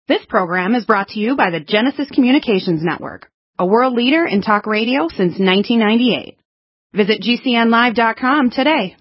This program is brought to you by the Genesis Communications Network, a world leader in talk radio since 1998. Visit GCNlive.com today.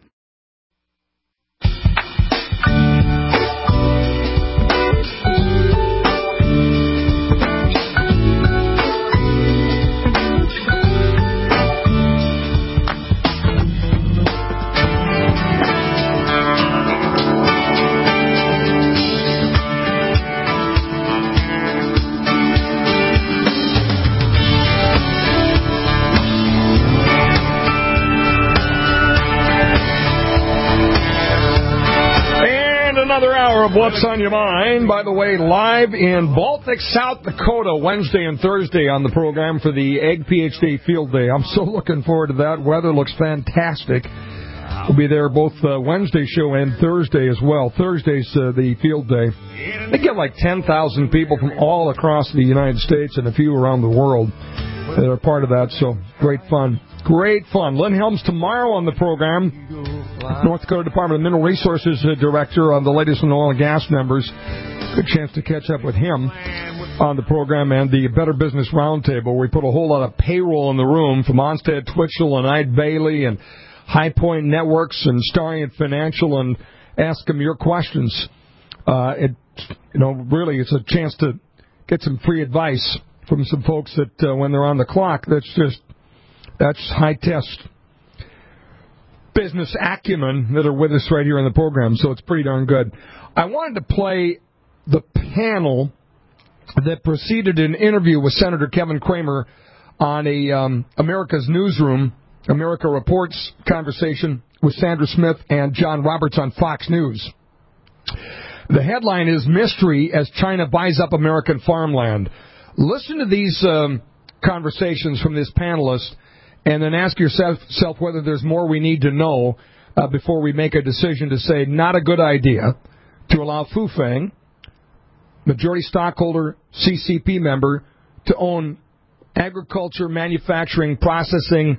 Another hour of What's on Your Mind. By the way, live in Baltic, South Dakota, Wednesday and Thursday on the program for the Egg PhD Field Day. I'm so looking forward to that. Weather looks fantastic. We'll be there both Wednesday show and Thursday as well. Thursday's the field day. They get like 10,000 people from all across the United States and a few around the world that are part of that, so great fun. Great fun. Lynn Helms tomorrow on the program. North Dakota Department of Mineral Resources Director on the latest on oil and gas numbers. Good chance to catch up with him on the program and the Better Business Roundtable. We put a whole lot of payroll in the room from Onstead Twitchell and Ide Bailey and High Point Networks and Starring Financial and ask them your questions. Really, it's a chance to get some free advice from some folks that when they're on the clock, that's high test business acumen that are with us right here on the program, so it's pretty darn good. I wanted to play the panel that preceded an interview with Senator Kevin Cramer on a America's Newsroom, America Reports conversation with Sandra Smith and John Roberts on Fox News. The headline is Mystery as China Buys Up American Farmland. Listen to these conversations from this panelist and then ask yourself whether there's more we need to know before we make a decision to say not a good idea to allow Fufeng, majority stockholder, CCP member, to own agriculture, manufacturing, processing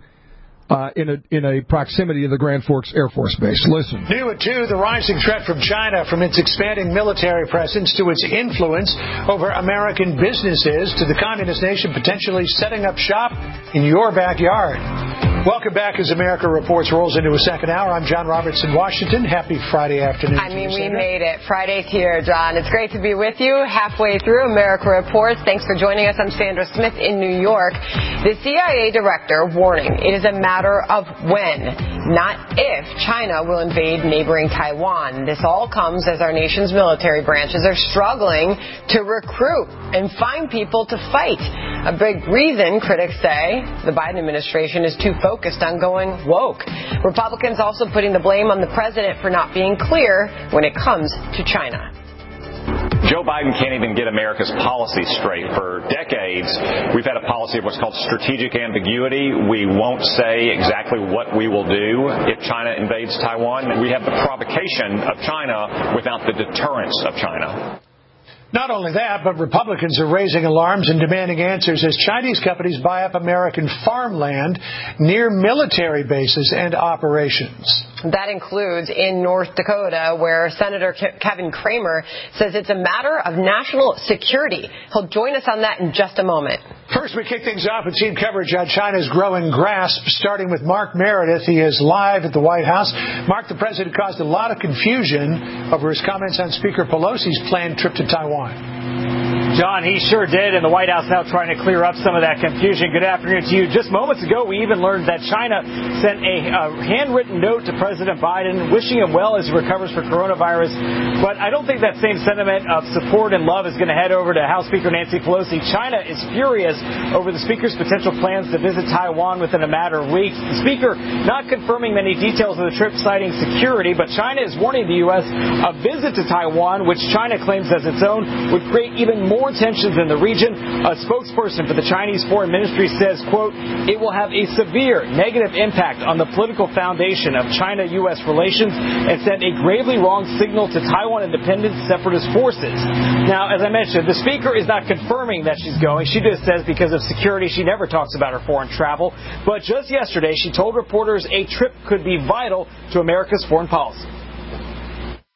in a proximity of the Grand Forks Air Force Base. Listen. New at 2, the rising threat from China, from its expanding military presence to its influence over American businesses to the communist nation potentially setting up shop in your backyard. Welcome back as America Reports rolls into a second hour. I'm John Roberts in Washington. Happy Friday afternoon. We made it. Friday's here, John. It's great to be with you halfway through America Reports. Thanks for joining us. I'm Sandra Smith in New York. The CIA director warning it is a matter of when, not if, China will invade neighboring Taiwan. This all comes as our nation's military branches are struggling to recruit and find people to fight. A big reason, critics say, the Biden administration is too focused on going woke. Republicans also putting the blame on the president for not being clear when it comes to China. Joe Biden can't even get America's policy straight. For decades, we've had a policy of what's called strategic ambiguity. We won't say exactly what we will do if China invades Taiwan. We have the provocation of China without the deterrence of China. Not only that, but Republicans are raising alarms and demanding answers as Chinese companies buy up American farmland near military bases and operations. That includes in North Dakota, where Senator Kevin Cramer says it's a matter of national security. He'll join us on that in just a moment. First, we kick things off with team coverage on China's growing grasp, starting with Mark Meredith. He is live at the White House. Mark, the president caused a lot of confusion over his comments on Speaker Pelosi's planned trip to Taiwan. John, he sure did, and the White House now trying to clear up some of that confusion. Good afternoon to you. Just moments ago, we even learned that China sent a handwritten note to President Biden wishing him well as he recovers for coronavirus. But I don't think that same sentiment of support and love is going to head over to House Speaker Nancy Pelosi. China is furious over the Speaker's potential plans to visit Taiwan within a matter of weeks. The Speaker not confirming many details of the trip, citing security, but China is warning the U.S. a visit to Taiwan, which China claims as its own, would create even more tensions in the region. A spokesperson for the Chinese Foreign Ministry says, quote, it will have a severe negative impact on the political foundation of China-U.S. relations and send a gravely wrong signal to Taiwan independent separatist forces. Now, as I mentioned, the Speaker is not confirming that she's going. She just says because of security, she never talks about her foreign travel. But just yesterday, she told reporters a trip could be vital to America's foreign policy.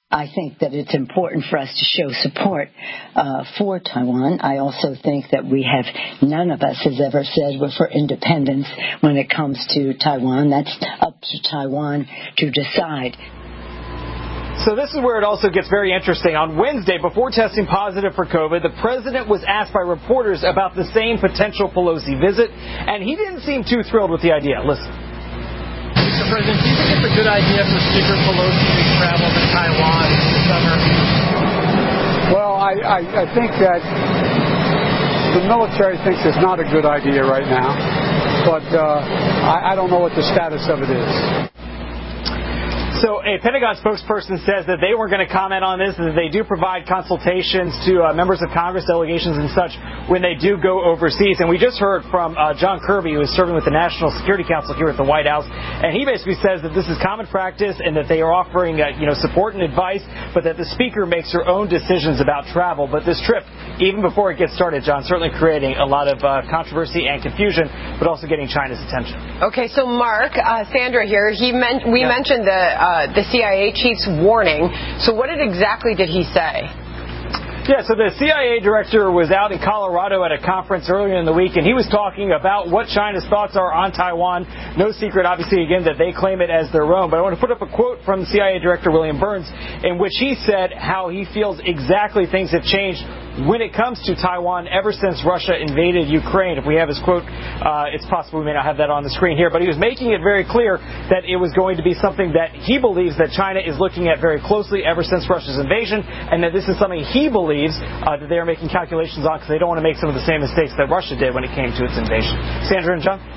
I think that it's important for us to show support for Taiwan. I also think that none of us has ever said we're for independence when it comes to Taiwan. That's up to Taiwan to decide. So this is where it also gets very interesting. On Wednesday, before testing positive for COVID, the president was asked by reporters about the same potential Pelosi visit, and he didn't seem too thrilled with the idea. Listen. Mr. President, do you think it's a good idea for Speaker Pelosi to travel to Taiwan this summer? Well, I think that the military thinks it's not a good idea right now, but I don't know what the status of it is. So a Pentagon spokesperson says that they weren't going to comment on this, and that they do provide consultations to members of Congress, delegations, and such when they do go overseas. And we just heard from John Kirby, who is serving with the National Security Council here at the White House, and he basically says that this is common practice and that they are offering support and advice, but that the Speaker makes her own decisions about travel. But this trip, even before it gets started, John, certainly creating a lot of controversy and confusion, but also getting China's attention. Okay, so Mark, Sandra here, we mentioned the CIA chief's warning. So what exactly did he say? Yeah, so the CIA director was out in Colorado at a conference earlier in the week, and he was talking about what China's thoughts are on Taiwan. No secret, obviously, again, that they claim it as their own. But I want to put up a quote from the CIA director, William Burns, in which he said how he feels exactly things have changed when it comes to Taiwan ever since Russia invaded Ukraine. If we have his quote, it's possible we may not have that on the screen here, but he was making it very clear that it was going to be something that he believes that China is looking at very closely ever since Russia's invasion, and that this is something he believes that they are making calculations on because they don't want to make some of the same mistakes that Russia did when it came to its invasion. Sandra and John?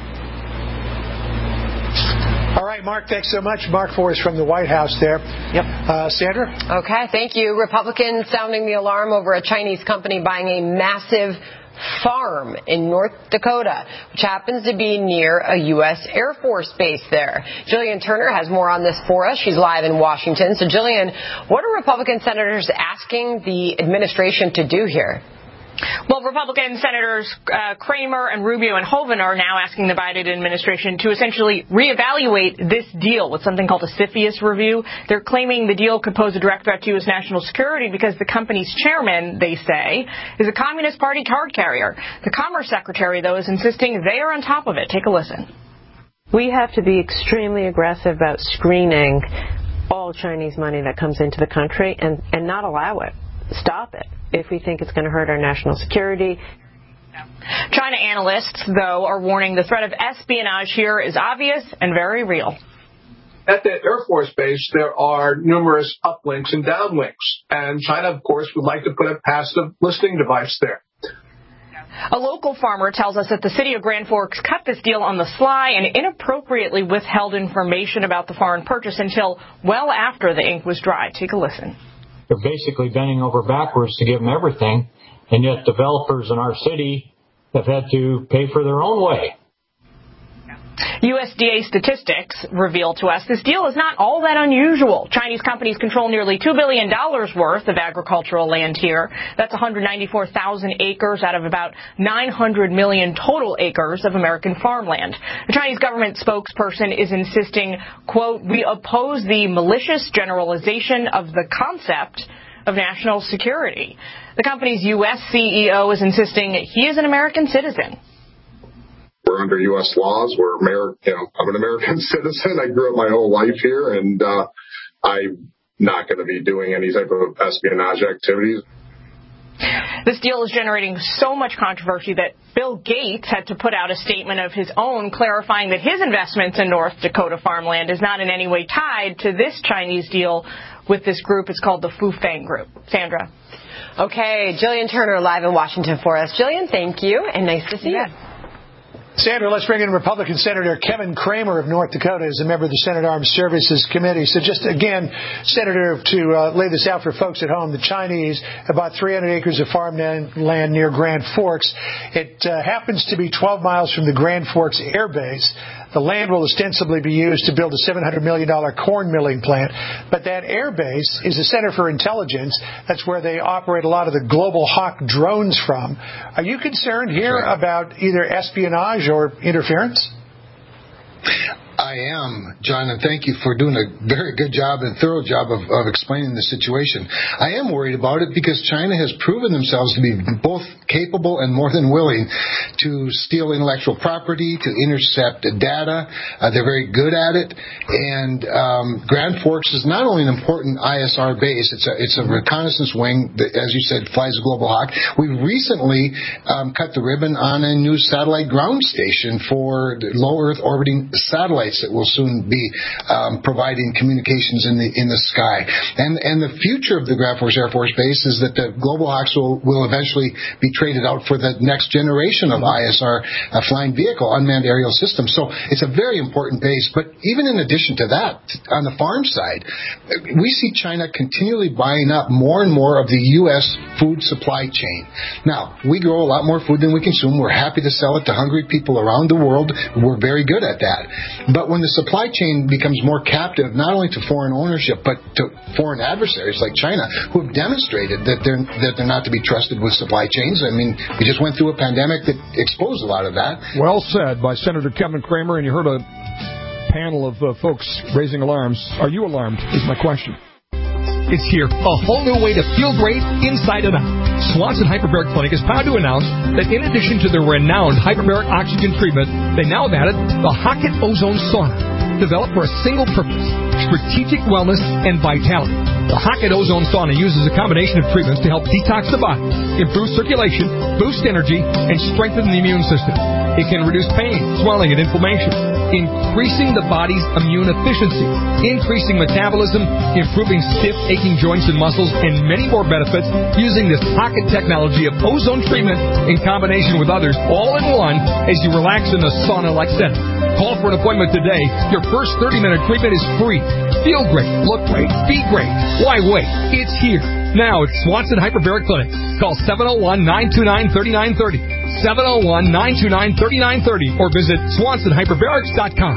All right, Mark, thanks so much. Mark Forrest from the White House there. Yep. Sandra? Okay, thank you. Republicans sounding the alarm over a Chinese company buying a massive farm in North Dakota, which happens to be near a U.S. Air Force base there. Jillian Turner has more on this for us. She's live in Washington. So, Jillian, what are Republican senators asking the administration to do here? Well, Republican Senators Kramer and Rubio and Hoeven are now asking the Biden administration to essentially reevaluate this deal with something called a CFIUS review. They're claiming the deal could pose a direct threat to U.S. national security because the company's chairman, they say, is a Communist Party card carrier. The Commerce Secretary, though, is insisting they are on top of it. Take a listen. We have to be extremely aggressive about screening all Chinese money that comes into the country and not allow it. Stop it if we think it's going to hurt our national security. China analysts, though, are warning the threat of espionage here is obvious and very real. At the Air Force Base, there are numerous uplinks and downlinks, and China, of course, would like to put a passive listening device there. A local farmer tells us that the city of Grand Forks cut this deal on the sly and inappropriately withheld information about the foreign purchase until well after the ink was dry. Take a listen. They're basically bending over backwards to give them everything, and yet developers in our city have had to pay for their own way. USDA statistics reveal to us this deal is not all that unusual. Chinese companies control nearly $2 billion worth of agricultural land here. That's 194,000 acres out of about 900 million total acres of American farmland. The Chinese government spokesperson is insisting, quote, we oppose the malicious generalization of the concept of national security. The company's U.S. CEO is insisting he is an American citizen. We're under U.S. laws. I'm an American citizen. I grew up my whole life here, and I'm not going to be doing any type of espionage activities. This deal is generating so much controversy that Bill Gates had to put out a statement of his own clarifying that his investments in North Dakota farmland is not in any way tied to this Chinese deal with this group. It's called the Fufeng Group. Sandra. Okay, Jillian Turner live in Washington for us. Jillian, thank you, and nice to see you. Sandra, let's bring in Republican Senator Kevin Kramer of North Dakota as a member of the Senate Armed Services Committee. So just again, Senator, to lay this out for folks at home, the Chinese have bought 300 acres of farmland near Grand Forks. It happens to be 12 miles from the Grand Forks Air Base. The land will ostensibly be used to build a $700 million corn milling plant. But that air base is a center for intelligence. That's where they operate a lot of the Global Hawk drones from. Are you concerned here about either espionage or interference? I I am, John, and thank you for doing a very good job and thorough job of explaining the situation. I am worried about it because China has proven themselves to be both capable and more than willing to steal intellectual property, to intercept data. They're very good at it. And Grand Forks is not only an important ISR base, it's a reconnaissance wing that, as you said, flies a Global Hawk. We recently cut the ribbon on a new satellite ground station for low Earth orbiting satellites that will soon be providing communications in the sky. And the future of the Grand Forks Air Force Base is that the Global Hawks will eventually be traded out for the next generation of ISR flying vehicle, unmanned aerial systems. So it's a very important base. But even in addition to that, on the farm side, we see China continually buying up more and more of the U.S. food supply chain. Now, we grow a lot more food than we consume. We're happy to sell it to hungry people around the world. We're very good at that. But when the supply chain becomes more captive, not only to foreign ownership, but to foreign adversaries like China, who have demonstrated that they're not to be trusted with supply chains. I mean, we just went through a pandemic that exposed a lot of that. Well said by Senator Kevin Cramer, and you heard a panel of folks raising alarms. Are you alarmed, is my question. It's here, a whole new way to feel great inside and out. Swanson Hyperbaric Clinic is proud to announce that in addition to their renowned hyperbaric oxygen treatment, they now have added the Hockett Ozone Sauna, developed for a single purpose, strategic wellness and vitality. The Hockett Ozone Sauna uses a combination of treatments to help detox the body, improve circulation, boost energy, and strengthen the immune system. It can reduce pain, swelling, and inflammation, increasing the body's immune efficiency, increasing metabolism, improving stiff, aching joints and muscles, and many more benefits using this Hockett technology of ozone treatment in combination with others, all in one, as you relax in a sauna-like setting. Call for an appointment today. Your first 30-minute treatment is free. Feel great, look great, be great. Why wait? It's here. Now at Swanson Hyperbaric Clinic. Call 701-929-3930. 701-929-3930 or visit SwansonHyperbarics.com.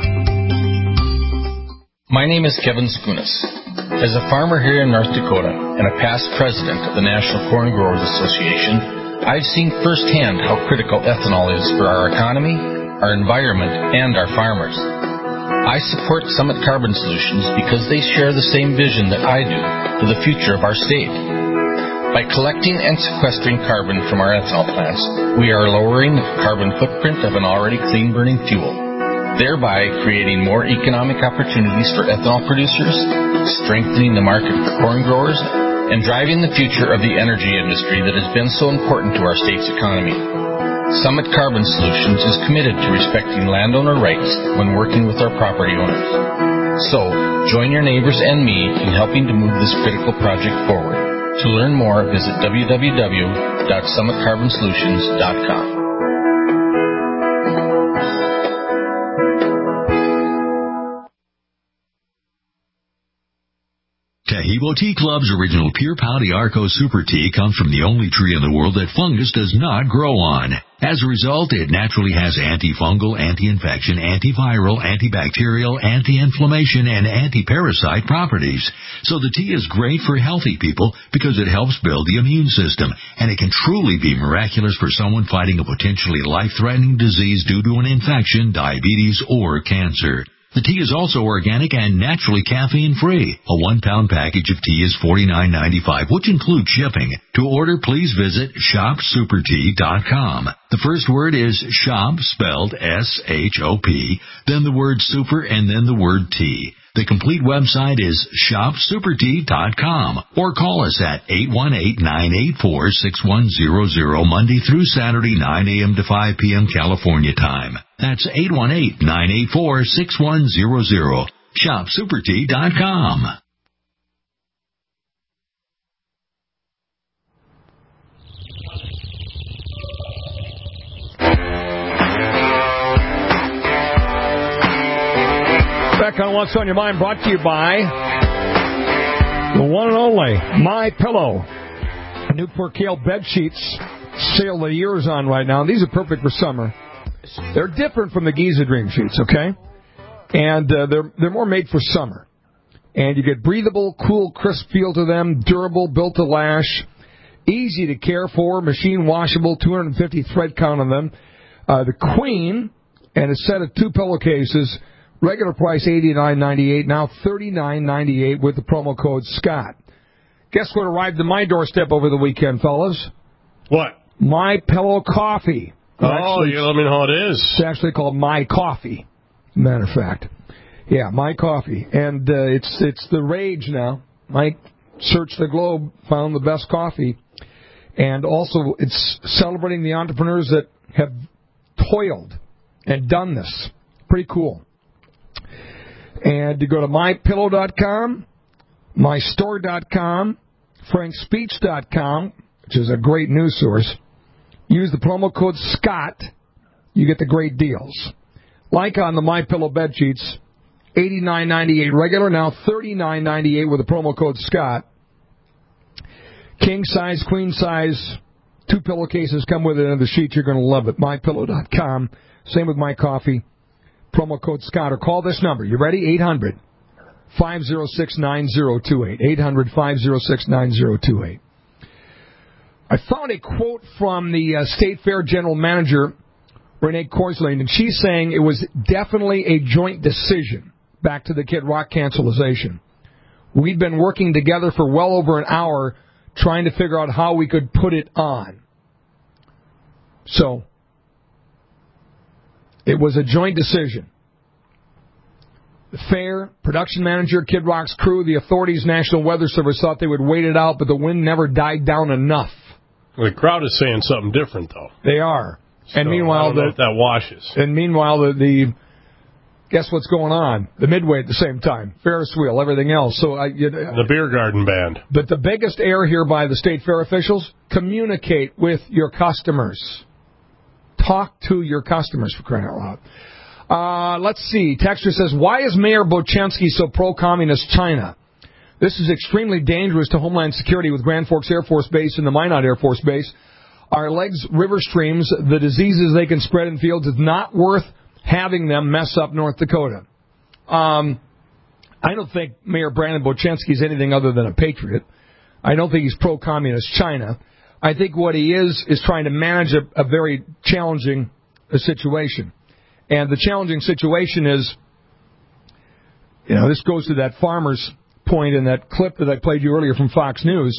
My name is Kevin Skunas. As a farmer here in North Dakota and a past president of the National Corn Growers Association, I've seen firsthand how critical ethanol is for our economy, our environment, and our farmers. I support Summit Carbon Solutions because they share the same vision that I do for the future of our state. By collecting and sequestering carbon from our ethanol plants, we are lowering the carbon footprint of an already clean-burning fuel, thereby creating more economic opportunities for ethanol producers, strengthening the market for corn growers, and driving the future of the energy industry that has been so important to our state's economy. Summit Carbon Solutions is committed to respecting landowner rights when working with our property owners. So, join your neighbors and me in helping to move this critical project forward. To learn more, visit www.summitcarbonsolutions.com. Taheebo Tea Club's original Pure Pau d'Arco Super Tea comes from the only tree in the world that fungus does not grow on. As a result, it naturally has antifungal, anti-infection, antiviral, antibacterial, anti-inflammation, and anti-parasite properties. So the tea is great for healthy people because it helps build the immune system, and it can truly be miraculous for someone fighting a potentially life-threatening disease due to an infection, diabetes, or cancer. The tea is also organic and naturally caffeine-free. A 1-pound package of tea is $49.95, which includes shipping. To order, please visit shopsupertea.com. The first word is shop, spelled S-H-O-P, then the word super, and then the word tea. The complete website is shopsupertea.com or call us at 818-984-6100 Monday through Saturday, 9 a.m. to 5 p.m. California time. That's 818-984-6100. shopsupertea.com. Back on What's on Your Mind, brought to you by the one and only MyPillow. Newport Kale bed sheets. Sale of the year is on right now. These are perfect for summer. They're different from the Giza Dream sheets, okay? And they're more made for summer. And you get breathable, cool, crisp feel to them, durable, built to last, easy to care for, machine washable, 250 thread count on them. The Queen and a set of 2 pillowcases Regular price $89.98, now $39.98 with the promo code Scott. Guess what arrived to my doorstep over the weekend, fellas? What? My Pillow Coffee. Oh, you let me know how it is. It's actually called My Coffee, matter of fact. Yeah, My Coffee. And it's the rage now. Mike searched the globe, found the best coffee. And also, it's celebrating the entrepreneurs that have toiled and done this. Pretty cool. And you go to mypillow.com, mystore.com, frankspeech.com, which is a great news source. Use the promo code Scott. You get the great deals. Like on the MyPillow bed sheets, $89.98 regular, now $39.98 with the promo code Scott. King size, queen size, 2 pillowcases come with it, and the sheets, you're going to love it. MyPillow.com. Same with My Coffee. Promo code Scott, or call this number. You ready? 800-506-9028. 800-506-9028. I found a quote from the State Fair General Manager, Renee Korsling, and she's saying it was definitely a joint decision back to the Kid Rock cancellation. We'd been working together for well over an hour trying to figure out how we could put it on. So, it was a joint decision. The fair, production manager, Kid Rock's crew, the authorities, National Weather Service thought they would wait it out, but the wind never died down enough. The crowd is saying something different, though. They are. So, and meanwhile, I don't know if that washes. And meanwhile, the guess what's going on? The Midway at the same time, Ferris wheel, everything else. So the beer garden band. But the biggest error here by the state fair officials: communicate with your customers. Talk to your customers, for crying out loud. Let's see. Texter says, why is Mayor Bochensky so pro-communist China? This is extremely dangerous to Homeland Security with Grand Forks Air Force Base and the Minot Air Force Base. Our legs, river streams, the diseases they can spread in fields, is not worth having them mess up North Dakota. I don't think Mayor Brandon Bochensky is anything other than a patriot. I don't think he's pro-communist China. I think what he is trying to manage a very challenging situation. And the challenging situation is, this goes to that farmer's point in that clip that I played you earlier from Fox News.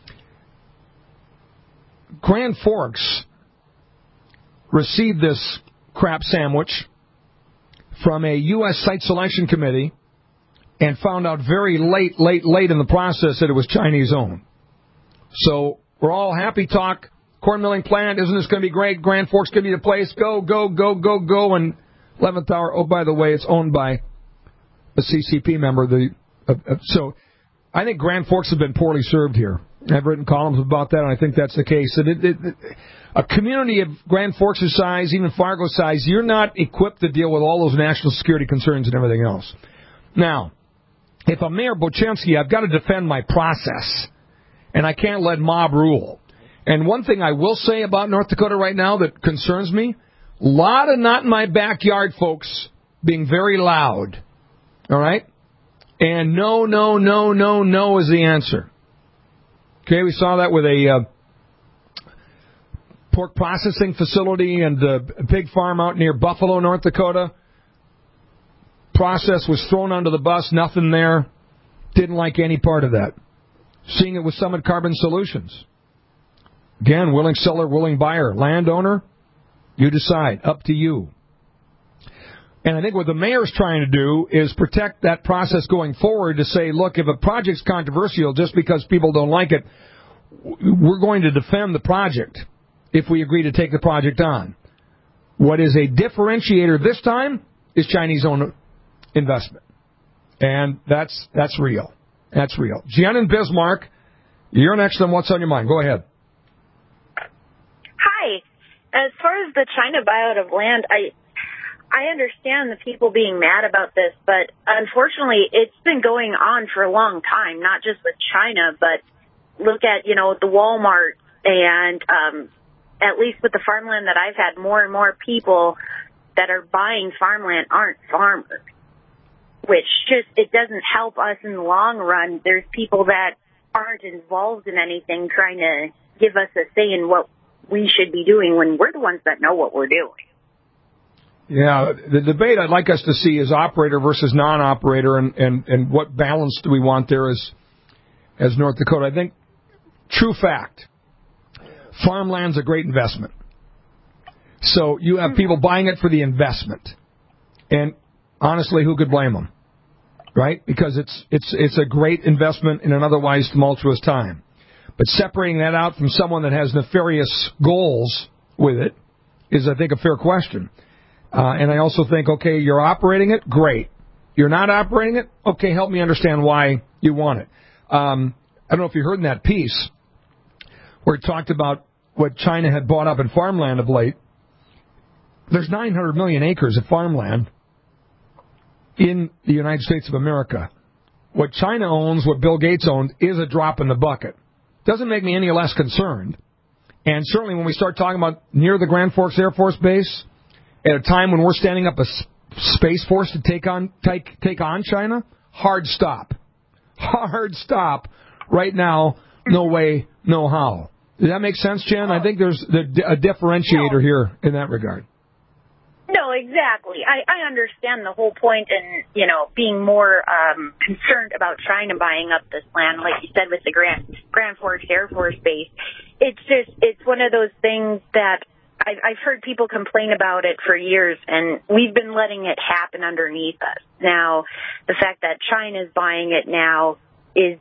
Grand Forks received this crap sandwich from a U.S. site selection committee and found out very late in the process that it was Chinese-owned. So we're all happy talk. Corn milling plant, isn't this going to be great? Grand Forks going to be the place. Go. And 11th hour, oh, by the way, it's owned by a CCP member. So I think Grand Forks has been poorly served here. I've written columns about that, and I think that's the case. A community of Grand Forks' size, even Fargo size, you're not equipped to deal with all those national security concerns and everything else. Now, if I'm Mayor Bochensky, I've got to defend my process, and I can't let mob rule. And one thing I will say about North Dakota right now that concerns me, a lot of not in my backyard folks being very loud. All right? And no is the answer. Okay, we saw that with a pork processing facility and a pig farm out near Buffalo, North Dakota. Process was thrown under the bus, nothing there. Didn't like any part of that. Seeing it with Summit Carbon Solutions. Again, willing seller, willing buyer. Landowner, you decide. Up to you. And I think what the mayor's trying to do is protect that process going forward to say, look, if a project's controversial just because people don't like it, we're going to defend the project if we agree to take the project on. What is a differentiator this time is Chinese-owned investment. And that's real. That's real. Jen in Bismarck, you're next on What's on Your Mind. Go ahead. Hi. As far as the China buyout of land, I understand the people being mad about this, but unfortunately, it's been going on for a long time, not just with China, but look at, the Walmart and at least with the farmland that I've had, more and more people that are buying farmland aren't farmers, which it doesn't help us in the long run. There's people that aren't involved in anything trying to give us a say in what we should be doing when we're the ones that know what we're doing. Yeah, the debate I'd like us to see is operator versus non-operator, and what balance do we want there as North Dakota. I think, true fact, farmland's a great investment. So you have people buying it for the investment. And honestly, who could blame them? Right? Because it's a great investment in an otherwise tumultuous time. But separating that out from someone that has nefarious goals with it is, I think, a fair question. And I also think, okay, you're operating it, great. You're not operating it, okay, help me understand why you want it. I don't know if you heard in that piece where it talked about what China had bought up in farmland of late. There's 900 million acres of farmland in the United States of America. What China owns, what Bill Gates owned, is a drop in the bucket. Doesn't make me any less concerned. And certainly when we start talking about near the Grand Forks Air Force Base, at a time when we're standing up a space force to take on China, hard stop. Hard stop. Right now, no way, no how. Does that make sense, Jen? I think there's a differentiator here in that regard. No, exactly. I understand the whole point and, being more concerned about China buying up this land, like you said, with the Grand Forks Air Force Base. It's one of those things that I've heard people complain about it for years, and we've been letting it happen underneath us. Now, the fact that China's buying it now is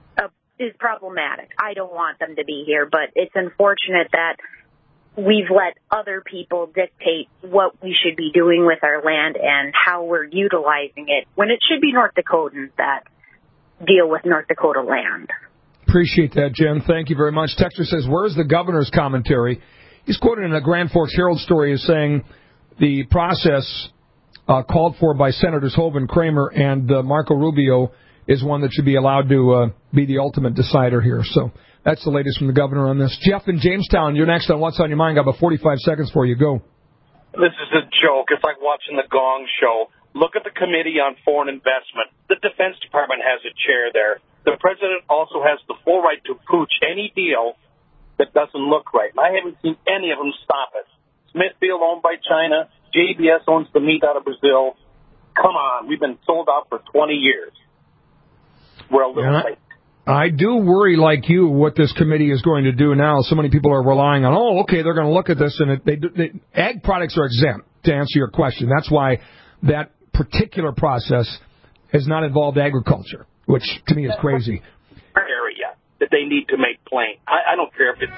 problematic. I don't want them to be here, but it's unfortunate that we've let other people dictate what we should be doing with our land and how we're utilizing it, when it should be North Dakotans that deal with North Dakota land. Appreciate that, Jen. Thank you very much. Texter says, where's the governor's commentary? He's quoted in a Grand Forks Herald story as saying the process called for by Senators Hoeven, Kramer, and Marco Rubio is one that should be allowed to be the ultimate decider here. So that's the latest from the governor on this. Jeff in Jamestown, you're next on What's on Your Mind. Got about 45 seconds for you. Go. This is a joke. It's like watching the Gong Show. Look at the Committee on Foreign Investment. The Defense Department has a chair there. The president also has the full right to pooch any deal that doesn't look right. And I haven't seen any of them stop it. Smithfield owned by China. JBS owns the meat out of Brazil. Come on. We've been sold out for 20 years. We're a little late. I do worry, like you, what this committee is going to do now. So many people are relying on, they're going to look at this, and ag products are exempt, to answer your question. That's why that particular process has not involved agriculture, which to me is crazy. Area that they need to make plain. I don't care if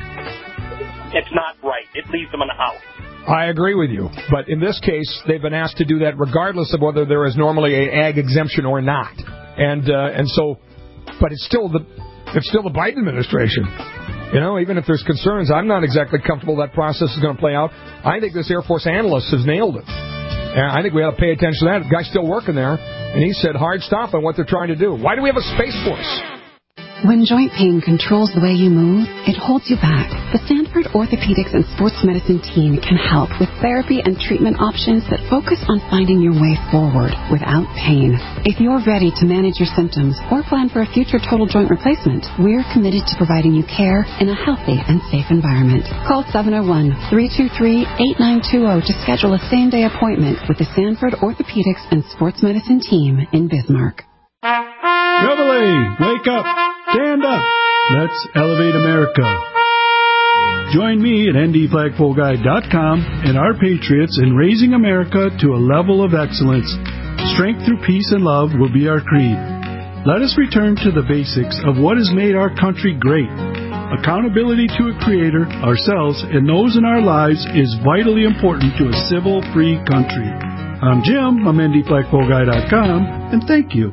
it's not right. It leaves them an out. I agree with you, but in this case, they've been asked to do that regardless of whether there is normally an ag exemption or not, and so. But it's still the Biden administration. Even if there's concerns, I'm not exactly comfortable that process is going to play out. I think this Air Force analyst has nailed it. And I think we ought to pay attention to that. The guy's still working there, and he said hard stop on what they're trying to do. Why do we have a Space Force? When joint pain controls the way you move, it holds you back. The Sanford Orthopedics and Sports Medicine team can help with therapy and treatment options that focus on finding your way forward without pain. If you're ready to manage your symptoms or plan for a future total joint replacement, we're committed to providing you care in a healthy and safe environment. Call 701-323-8920 to schedule a same-day appointment with the Sanford Orthopedics and Sports Medicine team in Bismarck. Reveille, wake up, stand up. Let's elevate America. Join me at ndflagpoleguy.com and our patriots in raising America to a level of excellence. Strength through peace and love will be our creed. Let us return to the basics of what has made our country great. Accountability to a creator, ourselves, and those in our lives is vitally important to a civil, free country. I'm Jim, I'm ndflagpoleguy.com, and thank you.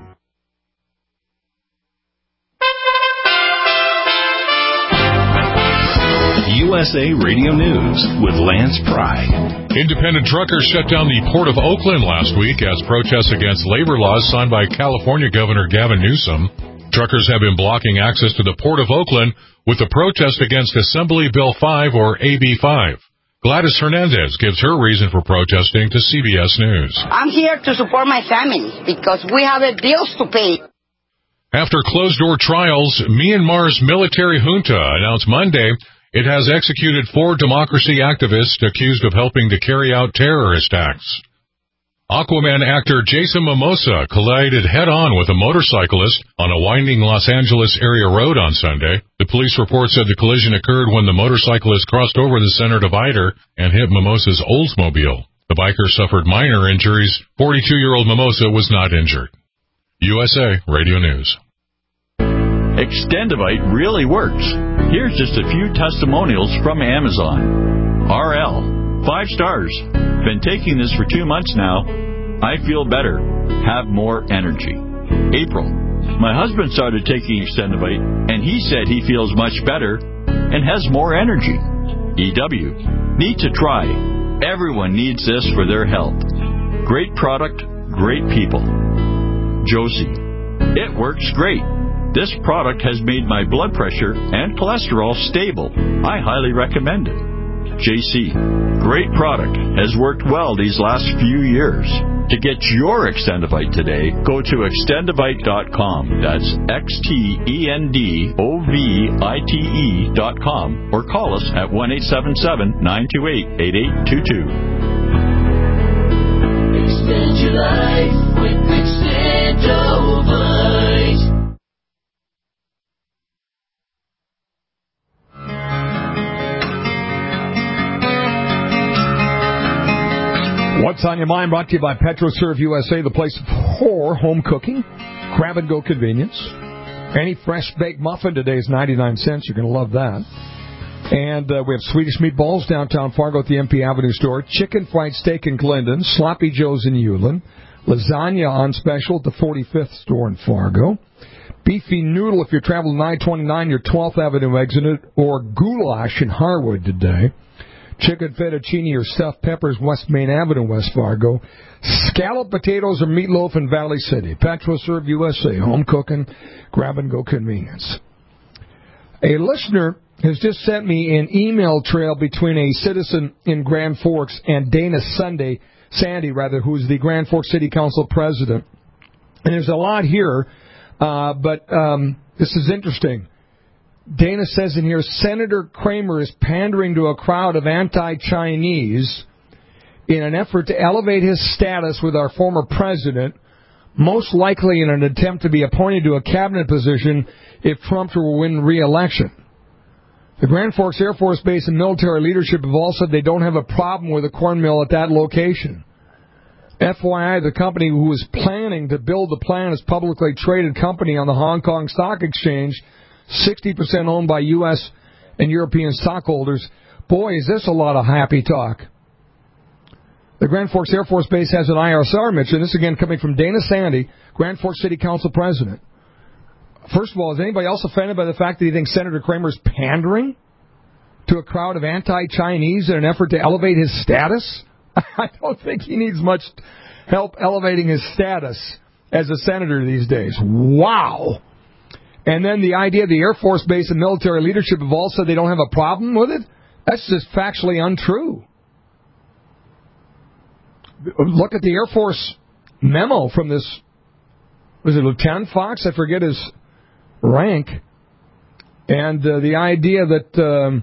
USA Radio News with Lance Pry. Independent truckers shut down the Port of Oakland last week as protests against labor laws signed by California Governor Gavin Newsom. Truckers have been blocking access to the Port of Oakland with a protest against Assembly Bill 5 or AB 5. Gladys Hernandez gives her reason for protesting to CBS News. I'm here to support my family because we have bills to pay. After closed-door trials, Myanmar's military junta announced Monday It has executed 4 democracy activists accused of helping to carry out terrorist acts. Aquaman actor Jason Momoa collided head-on with a motorcyclist on a winding Los Angeles area road on Sunday. The police report said the collision occurred when the motorcyclist crossed over the center divider and hit Momoa's Oldsmobile. The biker suffered minor injuries. 42-year-old Momoa was not injured. USA Radio News. Extendivite really works. Here's just a few testimonials from Amazon. RL, 5 stars. Been taking this for 2 months now. I feel better. Have more energy. April, my husband started taking Extendivite, and he said he feels much better and has more energy. EW, need to try. Everyone needs this for their health. Great product, great people. Josie, it works great. This product has made my blood pressure and cholesterol stable. I highly recommend it. JC, great product. Has worked well these last few years. To get your Extendivite today, go to extendivite.com. That's XTENDOVITE.com or call us at 1-877-928-8822. Extend your life with Extendovite. What's on your mind? Brought to you by PetroServe USA, the place for home cooking, grab-and-go convenience. Any fresh baked muffin today is 99 cents. You're going to love that. And we have Swedish meatballs downtown Fargo at the MP Avenue store, chicken fried steak in Glendon, Sloppy Joe's in Ulen, lasagna on special at the 45th store in Fargo, beefy noodle if you're traveling 929, your 12th Avenue exit, or goulash in Harwood today. Chicken fettuccine or stuffed peppers, West Main Avenue, West Fargo. Scalloped potatoes or meatloaf in Valley City. PetroServe USA, home cooking, grab-and-go convenience. A listener has just sent me an email trail between a citizen in Grand Forks and Dana Sandy, who's the Grand Forks City Council president. And there's a lot here, but this is interesting. Dana says in here, Senator Kramer is pandering to a crowd of anti-Chinese in an effort to elevate his status with our former president, most likely in an attempt to be appointed to a cabinet position if Trump will win re-election. The Grand Forks Air Force Base and military leadership have all said they don't have a problem with a corn mill at that location. FYI, the company who is planning to build the plant is a publicly traded company on the Hong Kong Stock Exchange, 60% owned by U.S. and European stockholders. Boy, is this a lot of happy talk. The Grand Forks Air Force Base has an ISR mission. This again coming from Dana Sandy, Grand Forks City Council president. First of all, is anybody else offended by the fact that he thinks Senator Kramer's pandering to a crowd of anti-Chinese in an effort to elevate his status? I don't think he needs much help elevating his status as a senator these days. Wow. And then the idea the Air Force Base and military leadership have all said they don't have a problem with it? That's just factually untrue. Look at the Air Force memo from this, was it Lieutenant Fox? I forget his rank. And the idea that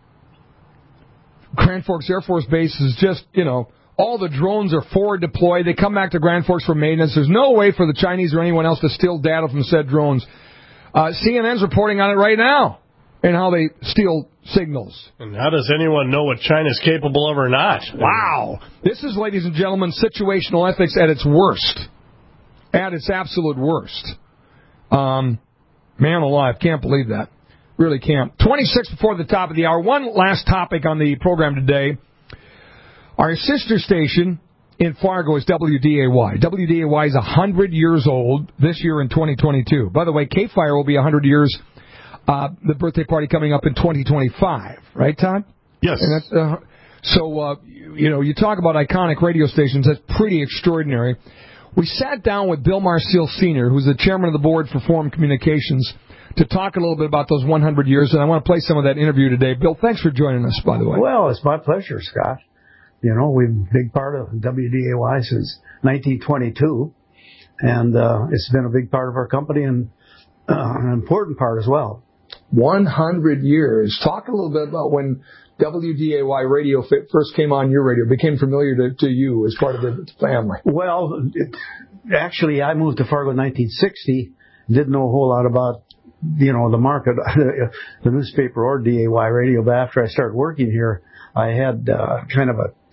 Grand Forks Air Force Base is just, all the drones are forward deployed. They come back to Grand Forks for maintenance. There's no way for the Chinese or anyone else to steal data from said drones. CNN's reporting on it right now and how they steal signals. And how does anyone know what China's capable of or not? Wow. This is, ladies and gentlemen, situational ethics at its worst. At its absolute worst. Man alive, can't believe that. Really can't. 26 before the top of the hour. One last topic on the program today. Our sister station in Fargo is WDAY. WDAY is 100 years old this year in 2022. By the way, K-Fire will be 100 years, the birthday party coming up in 2025. Right, Todd? Yes. And that's, you talk about iconic radio stations. That's pretty extraordinary. We sat down with Bill Marcille Sr., who's the chairman of the board for Forum Communications, to talk a little bit about those 100 years, and I want to play some of that interview today. Bill, thanks for joining us, by the way. Well, it's my pleasure, Scott. We've been a big part of WDAY since 1922, and it's been a big part of our company and an important part as well. 100 years. Talk a little bit about when WDAY radio first came on your radio, became familiar to you as part of the family. Well, actually, I moved to Fargo in 1960. Didn't know a whole lot about, the market, the newspaper or DAY radio. But after I started working here, I had kind of a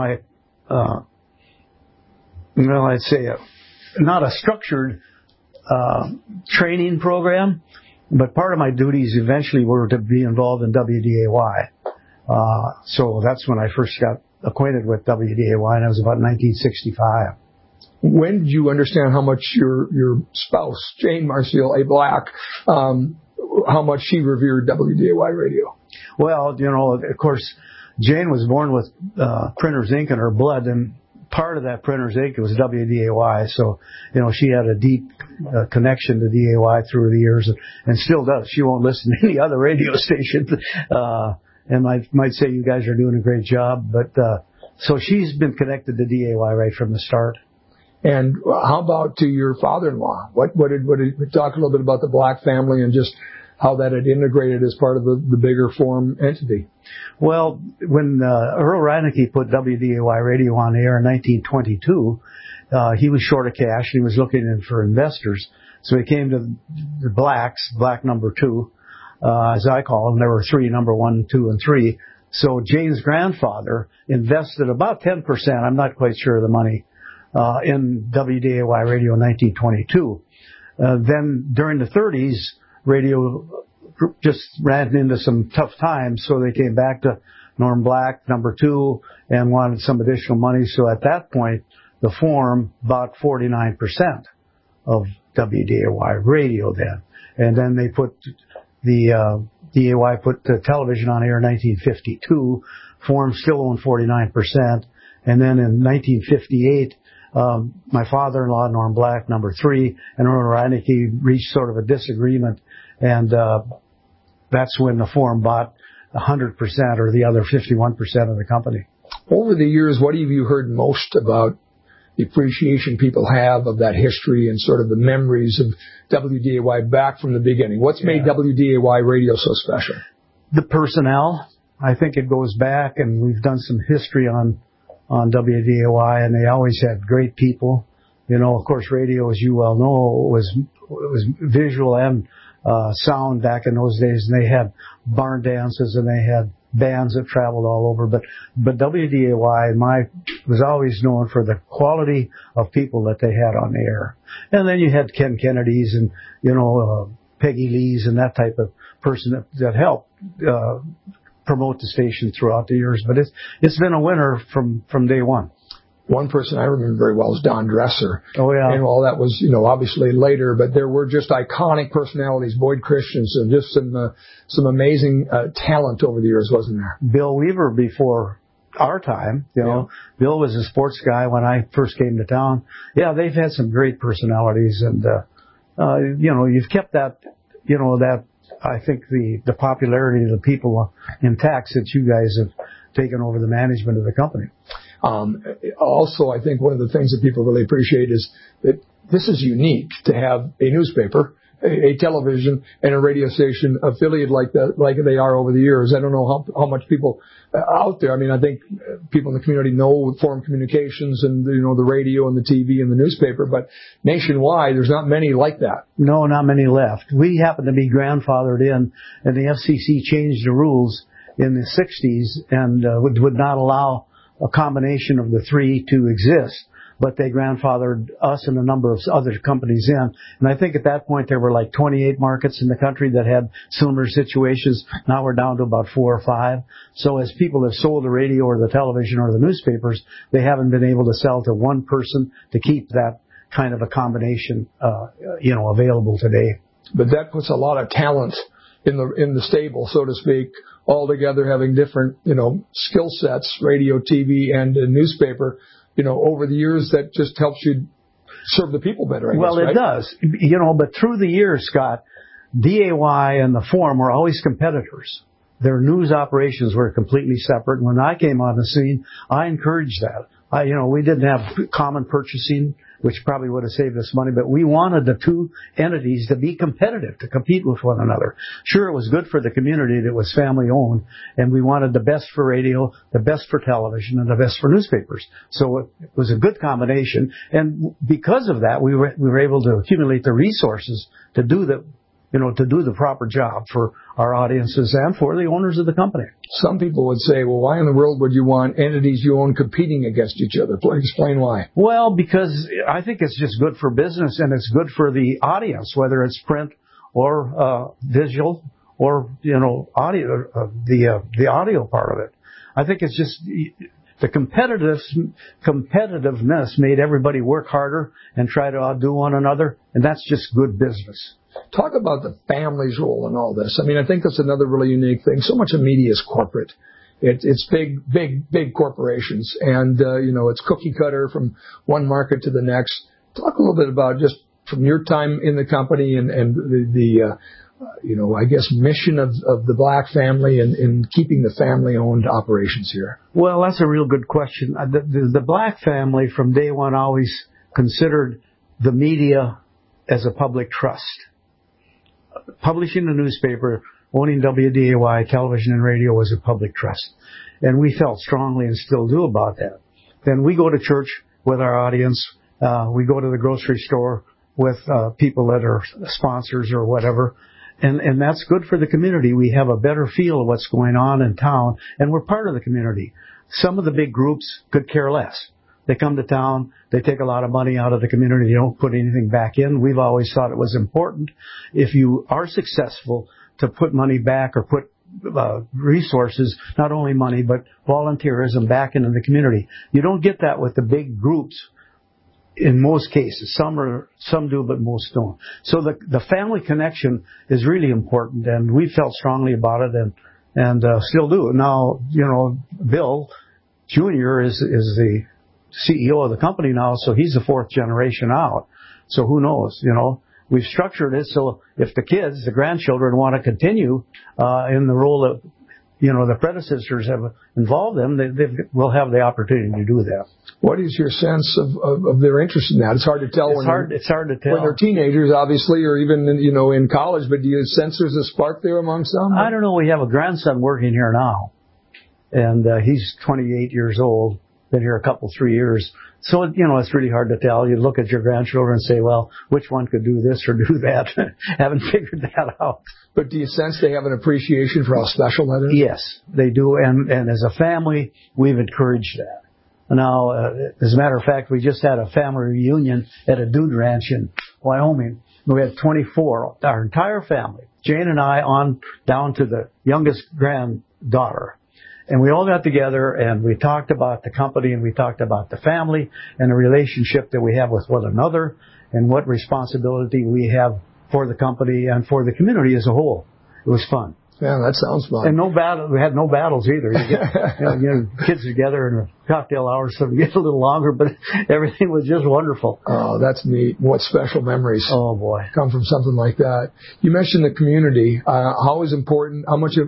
I'd say not a structured training program, but part of my duties eventually were to be involved in WDAY. So that's when I first got acquainted with WDAY, and it was about 1965. When did you understand how much your spouse, Jane Marcial A. Black, how much she revered WDAY radio? Well, of course, Jane was born with Printers Ink in her blood, and part of that Printers Ink was WDAY. So, she had a deep connection to DAY through the years, and still does. She won't listen to any other radio station. And I might say you guys are doing a great job. But so she's been connected to DAY right from the start. And how about to your father-in-law? What did talk a little bit about the Black family and just how that had integrated as part of the bigger Forum entity? Well, when Earl Reinecke put WDAY radio on the air in 1922, he was short of cash. He was looking in for investors. So he came to the Blacks, Black number 2, as I call them. There were 3, number 1, 2, and 3. So Jane's grandfather invested about 10%, I'm not quite sure of the money, in WDAY radio in 1922. Then during the 30s, radio just ran into some tough times, so they came back to Norm Black, number 2, and wanted some additional money. So at that point, the Forum bought 49% of WDAY radio then. And then they put DAY put the television on air in 1952. Forum still owned 49%. And then in 1958, my father-in-law, Norm Black, number 3, and Earl Reinecke reached sort of a disagreement, and that's when the Forum bought 100% or the other 51% of the company. Over the years, what have you heard most about the appreciation people have of that history and sort of the memories of WDAY back from the beginning? What's made WDAY radio so special? The personnel. I think it goes back, and we've done some history on WDAY, and they always had great people. Of course, radio, as you well know, was visual and sound back in those days, and they had barn dances, and they had bands that traveled all over. But WDAY was always known for the quality of people that they had on the air. And then you had Ken Kennedy's and Peggy Lee's and that type of person that helped promote the station throughout the years. But it's been a winner from day one. One person I remember very well is Don Dresser. Oh, yeah. And all that was, obviously later, but there were just iconic personalities, Boyd Christensen, just some amazing talent over the years, wasn't there? Bill Weaver before our time, Bill was a sports guy when I first came to town. Yeah, they've had some great personalities, and, you've kept that, that, I think the popularity of the people intact since you guys have taken over the management of the company. Also, I think one of the things that people really appreciate is that this is unique to have a newspaper, a television, and a radio station affiliate like they are over the years. I don't know how much people out there. I mean, I think people in the community know Forum Communications and the radio and the TV and the newspaper, but nationwide, there's not many like that. No, not many left. We happen to be grandfathered in, and the FCC changed the rules in the 60s and would not allow a combination of the 3 to exist, but they grandfathered us and a number of other companies in. And I think at that point there were like 28 markets in the country that had similar situations. Now we're down to about 4 or 5. So as people have sold the radio or the television or the newspapers, they haven't been able to sell to one person to keep that kind of a combination, available today. But that puts a lot of talent in the stable, so to speak, all together having different, skill sets, radio, TV, and a newspaper, over the years that just helps you serve the people better, I guess, Well, it does. But through the years, Scott, DAY and the Forum were always competitors. Their news operations were completely separate. When I came on the scene, I encouraged that. We didn't have common purchasing. which probably would have saved us money, but we wanted the two entities to be competitive, to compete with one another. Sure, it was good for the community that it was family-owned, and we wanted the best for radio, the best for television, and the best for newspapers. So it was a good combination, and because of that, we were able to accumulate the resources to do the proper job for our audiences and for the owners of the company. Some people would say, well, why in the world would you want entities you own competing against each other? Please explain why. Well, because I think it's just good for business and it's good for the audience, whether it's print or visual or, audio, the audio part of it. I think it's just the competitiveness made everybody work harder and try to outdo one another, and that's just good business. Talk about the family's role in all this. I mean, I think that's another really unique thing. So much of media is corporate. It's big corporations, and it's cookie cutter from one market to the next. Talk a little bit about just from your time in the company and the I guess mission of the Black family in keeping the family-owned operations here. Well, that's a real good question. The Black family from day one always considered the media as a public trust. Publishing a newspaper, owning WDAY, television and radio was a public trust. And we felt strongly and still do about that. Then we go to church with our audience. We go to the grocery store with people that are sponsors or whatever. And that's good for the community. We have a better feel of what's going on in town, and we're part of the community. Some of the big groups could care less. They come to town, they take a lot of money out of the community, they don't put anything back in. We've always thought it was important, if you are successful, to put money back or put resources, not only money, but volunteerism back into the community. You don't get that with the big groups in most cases. Some do, but most don't. So the family connection is really important, and we felt strongly about it and still do. Now, Bill Jr. is the CEO of the company now, so he's the fourth generation out. So who knows, We've structured it so if the kids, the grandchildren, want to continue in the role that, the predecessors have involved them, they will have the opportunity to do that. What is your sense of their interest in that? It's hard to tell. It's hard to tell. When they're teenagers, obviously, or even, in college, but do you sense there's a spark there among some? I don't know. We have a grandson working here now, and he's 28 years old. Been here 3 years. So, it's really hard to tell. You look at your grandchildren and say, well, which one could do this or do that? Haven't figured that out. But do you sense they have an appreciation for how special that is? Yes, they do. And as a family, we've encouraged that. Now, as a matter of fact, we just had a family reunion at a dude ranch in Wyoming. We had 24, our entire family, Jane and I, on down to the youngest granddaughter. And we all got together and we talked about the company and we talked about the family and the relationship that we have with one another and what responsibility we have for the company and for the community as a whole. It was fun. Yeah, that sounds fun. And we had no battles either. You get, kids together in a cocktail hour, so we get a little longer, but everything was just wonderful. Oh, that's neat. What special memories. Oh, boy. Come from something like that. You mentioned the community. How important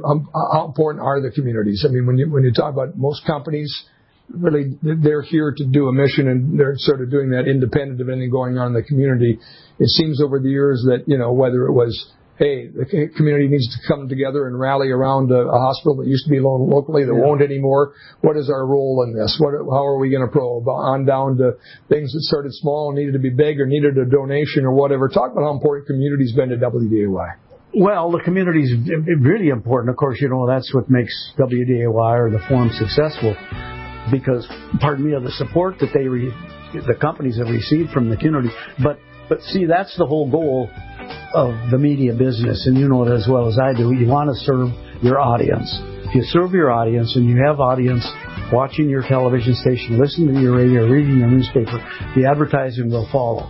are the communities? I mean, when you talk about most companies, really, they're here to do a mission and they're sort of doing that independent of anything going on in the community. It seems over the years that, whether it was, hey, the community needs to come together and rally around a hospital that used to be locally that won't anymore. What is our role in this? How are we going to probe on down to things that started small and needed to be big or needed a donation or whatever? Talk about how important community's been to WDAY. Well, the community is really important. Of course, that's what makes WDAY or the forum successful because, of the support that the companies have received from the community. But see, that's the whole goal of the media business, and you know it as well as I do. You want to serve your audience. If you serve your audience and you have audience watching your television station, listening to your radio, reading your newspaper, the advertising will follow.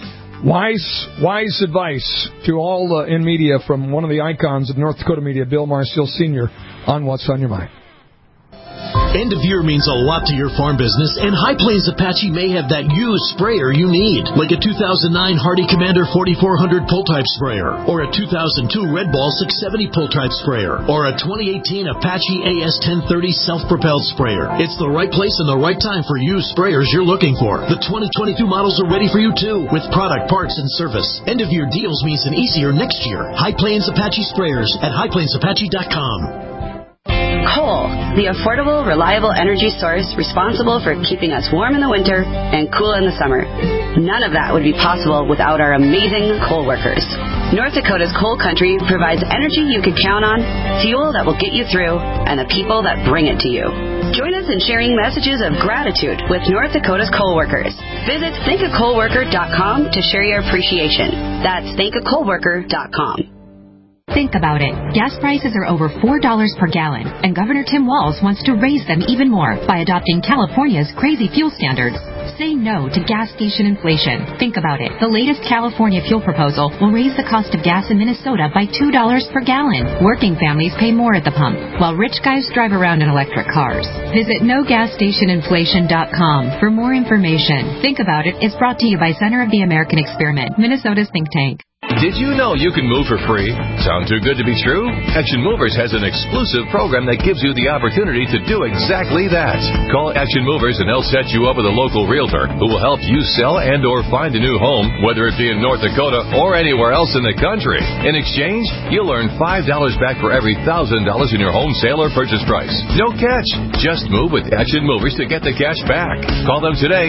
Wise advice to all in media from one of the icons of North Dakota media, Bill Marcille Sr., on What's on Your Mind. End of year means a lot to your farm business, and High Plains Apache may have that used sprayer you need, like a 2009 Hardy Commander 4400 pull-type sprayer, or a 2002 Red Ball 670 pull-type sprayer, or a 2018 Apache AS 1030 self-propelled sprayer. It's the right place and the right time for used sprayers you're looking for. The 2022 models are ready for you too, with product, parts, and service. End of year deals means an easier next year. High Plains Apache sprayers at highplainsapache.com. Coal, the affordable, reliable energy source responsible for keeping us warm in the winter and cool in the summer. None of that would be possible without our amazing coal workers. North Dakota's coal country provides energy you can count on, fuel that will get you through, and the people that bring it to you. Join us in sharing messages of gratitude with North Dakota's coal workers. Visit thankacoalworker.com to share your appreciation. That's thankacoalworker.com. Think about it. Gas prices are over $4 per gallon, and Governor Tim Walz wants to raise them even more by adopting California's crazy fuel standards. Say no to gas station inflation. Think about it. The latest California fuel proposal will raise the cost of gas in Minnesota by $2 per gallon. Working families pay more at the pump, while rich guys drive around in electric cars. Visit nogasstationinflation.com for more information. Think about it is brought to you by Center of the American Experiment, Minnesota's think tank. Did you know you can move for free? Sound too good to be true? Action Movers has an exclusive program that gives you the opportunity to do exactly that. Call Action Movers and they'll set you up with a local realtor who will help you sell and or find a new home, whether it be in North Dakota or anywhere else in the country. In exchange, you'll earn $5 back for every $1,000 in your home sale or purchase price. No catch. Just move with Action Movers to get the cash back. Call them today,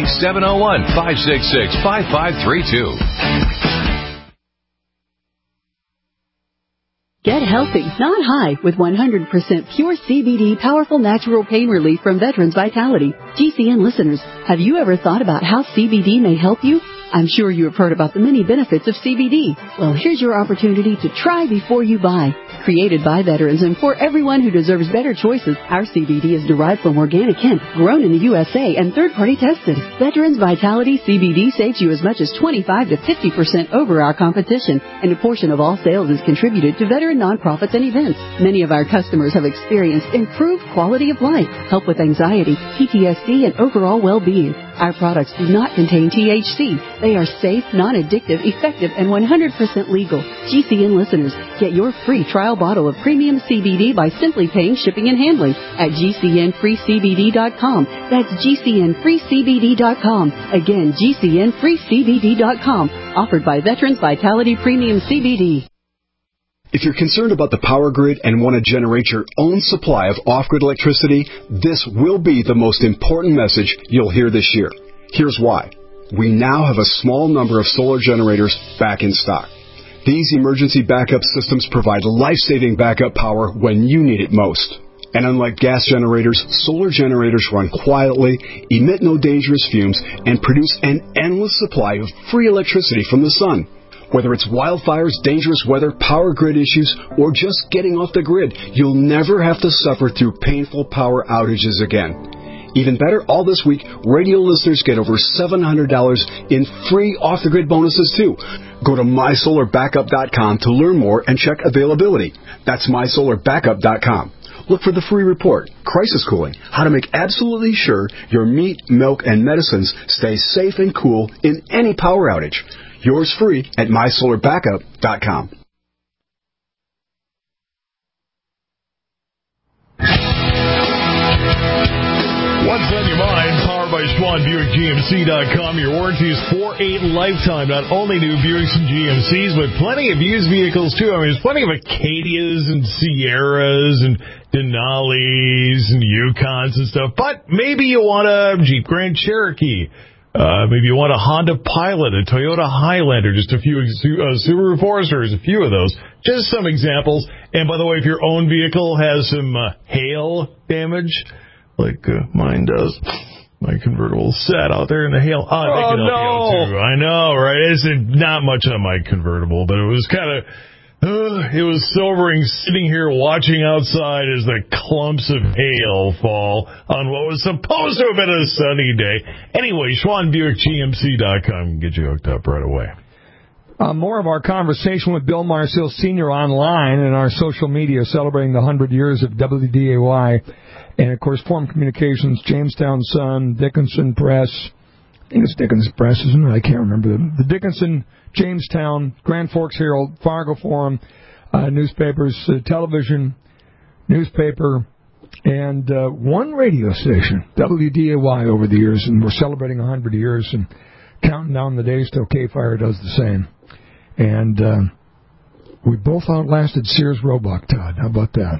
701-566-5532. Get healthy, not high, with 100% pure CBD powerful natural pain relief from Veterans Vitality. GCN listeners, have you ever thought about how CBD may help you? I'm sure you have heard about the many benefits of CBD. Well, here's your opportunity to try before you buy. Created by veterans and for everyone who deserves better choices, our CBD is derived from organic hemp, grown in the USA, and third-party tested. Veterans Vitality CBD saves you as much as 25 to 50% over our competition, and a portion of all sales is contributed to veteran nonprofits and events. Many of our customers have experienced improved quality of life, help with anxiety, PTSD, and overall well-being. Our products do not contain THC. They are safe, non-addictive, effective, and 100% legal. GCN listeners, get your free trial bottle of premium CBD by simply paying shipping and handling at GCNFreeCBD.com. That's GCNFreeCBD.com. Again, GCNFreeCBD.com. Offered by Veterans Vitality Premium CBD. If you're concerned about the power grid and want to generate your own supply of off-grid electricity, this will be the most important message you'll hear this year. Here's why. We now have a small number of solar generators back in stock. These emergency backup systems provide life-saving backup power when you need it most. And unlike gas generators, solar generators run quietly, emit no dangerous fumes, and produce an endless supply of free electricity from the sun. Whether it's wildfires, dangerous weather, power grid issues, or just getting off the grid, you'll never have to suffer through painful power outages again. Even better, all this week, radio listeners get over $700 in free off-the-grid bonuses, too. Go to MySolarBackup.com to learn more and check availability. That's MySolarBackup.com. Look for the free report, Crisis Cooling, how to make absolutely sure your meat, milk, and medicines stay safe and cool in any power outage. Yours free at MySolarBackup.com. What's on your mind? Powered by Schwann Buick GMC.com. Your warranty is for a lifetime. Not only new Buicks and GMCs, but plenty of used vehicles, too. I mean, there's plenty of Acadias and Sierras and Denali's and Yukons and stuff. But maybe you want a Jeep Grand Cherokee. Maybe you want a Honda Pilot, a Toyota Highlander, just a few Subaru Foresters, a few of those. Just some examples. And by the way, if your own vehicle has some hail damage, like mine does, my convertible sat out there in the hail. They can help you out too. I know, right? It's not much on my convertible, but it was kind of... it was sobering sitting here watching outside as the clumps of hail fall on what was supposed to have been a sunny day. Anyway, SchwannBuickGMC.com can get you hooked up right away. More of our conversation with Bill Marcil Sr. online and our social media celebrating the 100 years of WDAY. And, of course, Forum Communications, Jamestown Sun, Dickinson Press. I think it's Dickinson Press, isn't it? I can't remember. The Dickinson, Jamestown, Grand Forks Herald, Fargo Forum, newspapers, television, newspaper, and one radio station, WDAY, over the years. And we're celebrating 100 years and counting down the days till K-Fire does the same. And we both outlasted Sears Roebuck, Todd. How about that?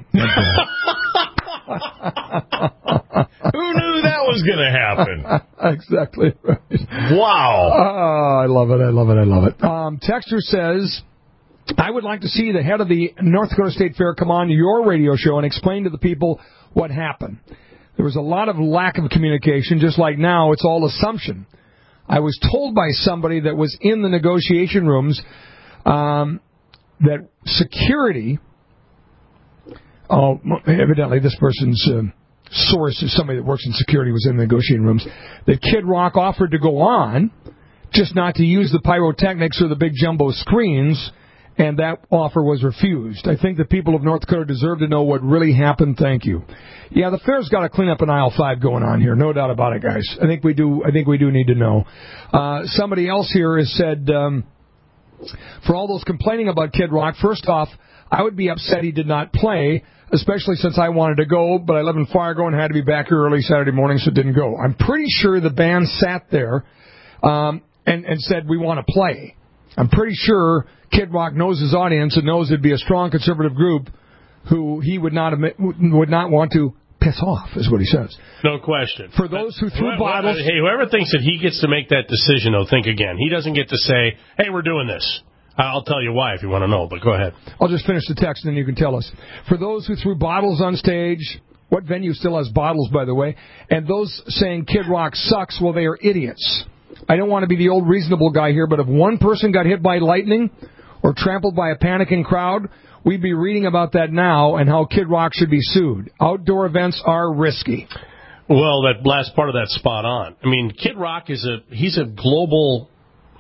Who knew that was going to happen? Exactly right. Wow. Oh, I love it. I love it. I love it. Texter says, I would like to see the head of the North Dakota State Fair come on your radio show and explain to the people what happened. There was a lot of lack of communication. Just like now, it's all assumption. I was told by somebody that was in the negotiation rooms that security, evidently this person's source is somebody that works in security, was in the negotiating rooms, that Kid Rock offered to go on, just not to use the pyrotechnics or the big jumbo screens, and that offer was refused. I think the people of North Dakota deserve to know what really happened. Thank you. Yeah, the fair's got to clean up an aisle 5 going on here, no doubt about it, guys. I think we do need to know. Somebody else here has said, for all those complaining about Kid Rock, first off, I would be upset he did not play, especially since I wanted to go, but I live in Fargo and had to be back here early Saturday morning, so didn't go. I'm pretty sure the band sat there and said, we want to play. I'm pretty sure Kid Rock knows his audience and knows it'd be a strong conservative group who he would not want to piss off, is what he says. No question. For those who threw bottles... Hey, whoever thinks that he gets to make that decision, though, think again. He doesn't get to say, hey, we're doing this. I'll tell you why if you want to know, but go ahead. I'll just finish the text and then you can tell us. For those who threw bottles on stage, what venue still has bottles, by the way, and those saying Kid Rock sucks, well, they are idiots. I don't want to be the old reasonable guy here, but if one person got hit by lightning or trampled by a panicking crowd, we'd be reading about that now and how Kid Rock should be sued. Outdoor events are risky. Well, that last part of that's spot on. I mean, Kid Rock he's a global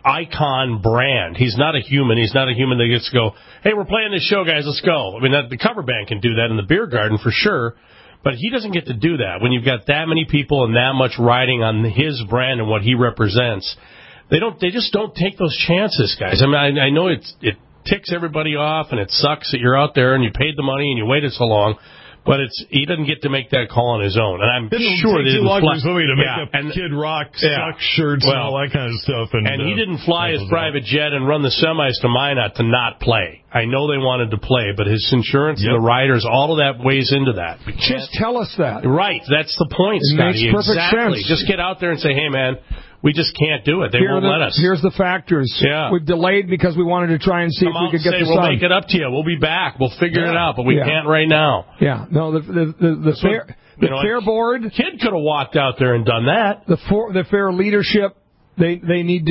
icon brand. He's not a human. He's not a human that gets to go, hey, we're playing this show, guys, let's go. I mean, the cover band can do that in the beer garden for sure, but he doesn't get to do that. When you've got that many people and that much riding on his brand and what he represents, they just don't take those chances, guys. I mean, I know it ticks everybody off and it sucks that you're out there and you paid the money and you waited so long, but he doesn't get to make that call on his own. And I'm sure they didn't fly to make up Kid Rock suck shirts and all that kind of stuff. And he didn't fly his private jet and run the semis to Minot to not play. I know they wanted to play, but his insurance and the riders, all of that weighs into that. Just tell us that. Right. That's the point, Scotty. It makes perfect sense. Just get out there and say, hey, man, we just can't do it. They won't let us. Here's the factors. Yeah. We've delayed because we wanted to try and see if we could get the we'll make it up to you. We'll be back. We'll figure it out, but we can't right now. Yeah. No, the fair board. Kid could have walked out there and done that. The fair leadership. They need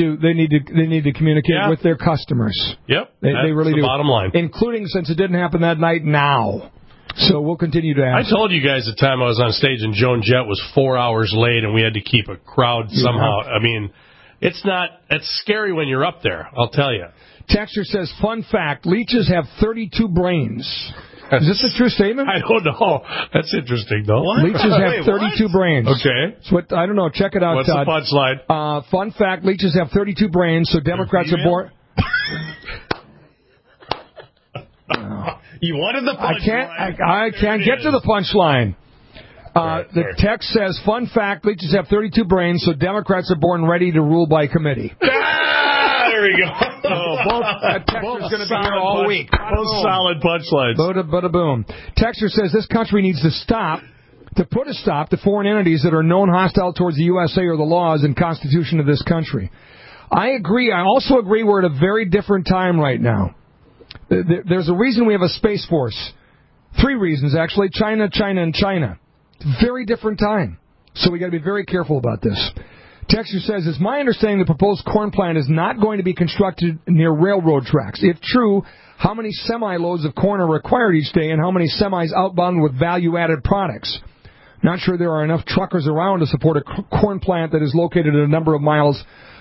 to communicate with their customers. Yep. They really do. Bottom line. Including, since it didn't happen that night, now. So we'll continue to ask. I told you guys the time I was on stage and Joan Jett was 4 hours late and we had to keep a crowd somehow. I mean, it's scary when you're up there, I'll tell you. Texter says, fun fact, leeches have 32 brains. Is this a true statement? I don't know. That's interesting, though. What? Leeches have 32 brains. Okay. I don't know. Check it out, What's Todd. What's the punchline? Fun fact, leeches have 32 brains, so Democrats are born... You wanted the punchline. I can't get to the punchline. The text says, fun fact, leeches have 32 brains, so Democrats are born ready to rule by committee. There we go. That texter's going to be here all week. Both solid punchlines. Bada boom. Texter says this country needs to put a stop to foreign entities that are known hostile towards the USA or the laws and Constitution of this country. I agree. I also agree we're at a very different time right now. There's a reason we have a Space Force. 3 reasons, actually. China, and China. Very different time. So we got to be very careful about this. Texter says, it's my understanding the proposed corn plant is not going to be constructed near railroad tracks. If true, how many semi-loads of corn are required each day and how many semis outbound with value-added products? Not sure there are enough truckers around to support a corn plant that is located a number of miles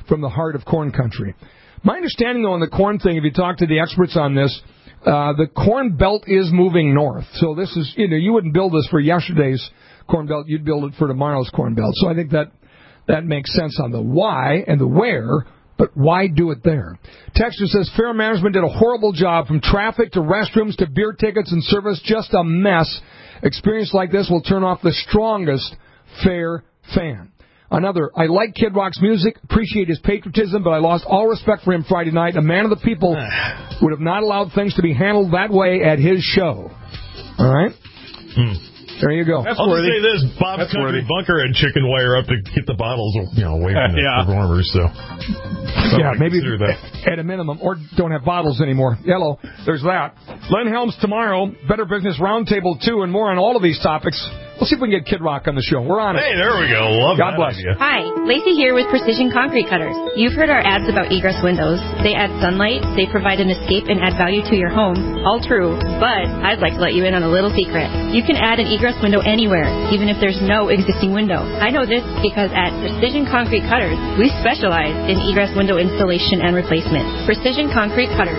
from the heart of corn country. My understanding, though, on the corn thing, if you talk to the experts on this, the corn belt is moving north. So this is, you wouldn't build this for yesterday's corn belt. You'd build it for tomorrow's corn belt. So I think that makes sense on the why and the where, but why do it there? Texter says, Fair Management did a horrible job from traffic to restrooms to beer tickets and service. Just a mess. Experience like this will turn off the strongest Fair fan. Another, I like Kid Rock's music, appreciate his patriotism, but I lost all respect for him Friday night. A man of the people would have not allowed things to be handled that way at his show. All right? There you go. I'll just say this, Bob's Country Bunker had chicken wire up to get the bottles, away from the performers, so. Yeah, maybe at a minimum, or don't have bottles anymore. Yellow, there's that. Len Helms tomorrow, Better Business Roundtable 2, and more on all of these topics. We'll see if we can get Kid Rock on the show. We're on it. Hey, there we go. Love God that bless. idea. Hi, Lacey here with Precision Concrete Cutters. You've heard our ads about egress windows. They add sunlight, they provide an escape, and add value to your home. All true, but I'd like to let you in on a little secret. You can add an egress window anywhere, even if there's no existing window. I know this because at Precision Concrete Cutters, we specialize in egress window installation and replacement. Precision Concrete Cutters,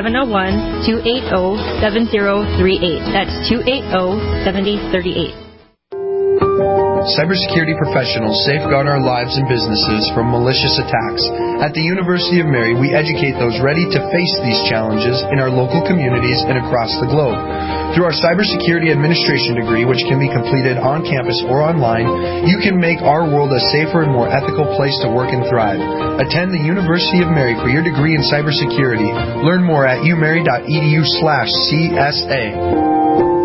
701-280-7038. That's 280-7038. Cybersecurity professionals safeguard our lives and businesses from malicious attacks. At the University of Mary, we educate those ready to face these challenges in our local communities and across the globe. Through our Cybersecurity Administration degree, which can be completed on campus or online, you can make our world a safer and more ethical place to work and thrive. Attend the University of Mary for your degree in cybersecurity. Learn more at umary.edu/CSA.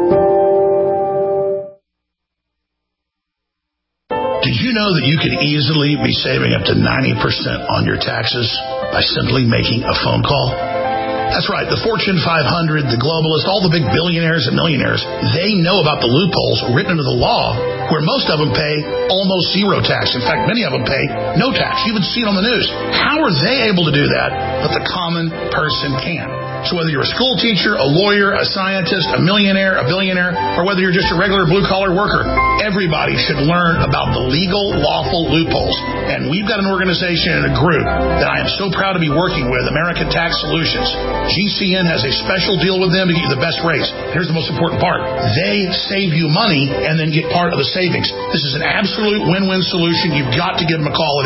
Did you know that you could easily be saving up to 90% on your taxes by simply making a phone call? That's right. The Fortune 500, the globalists, all the big billionaires and millionaires, they know about the loopholes written into the law where most of them pay almost zero tax. In fact, many of them pay no tax. You even see it on the news. How are they able to do that, but the common person can't? So whether you're a school teacher, a lawyer, a scientist, a millionaire, a billionaire, or whether you're just a regular blue-collar worker, everybody should learn about the legal, lawful loopholes. And we've got an organization and a group that I am so proud to be working with, American Tax Solutions. GCN has a special deal with them to get you the best rates. Here's the most important part. They save you money and then get part of the savings. This is an absolute win-win solution. You've got to give them a call at